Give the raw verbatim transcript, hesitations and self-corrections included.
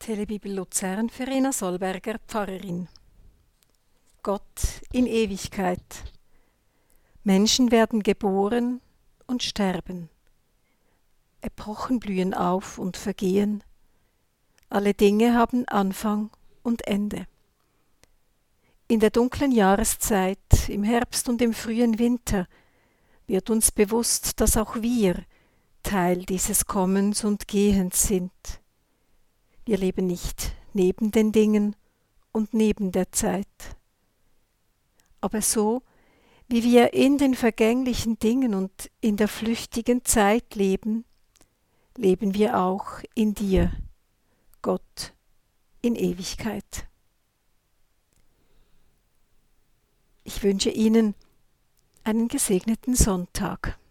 Telebibel Luzern, Verena Solberger, Pfarrerin. Gott in Ewigkeit. Menschen werden geboren und sterben. Epochen blühen auf und vergehen. Alle Dinge haben Anfang und Ende. In der dunklen Jahreszeit, im Herbst und im frühen Winter, wird uns bewusst, dass auch wir Teil dieses Kommens und Gehens sind. Wir leben nicht neben den Dingen und neben der Zeit. Aber so, wie wir in den vergänglichen Dingen und in der flüchtigen Zeit leben, leben wir auch in dir, Gott, in Ewigkeit. Ich wünsche Ihnen einen gesegneten Sonntag.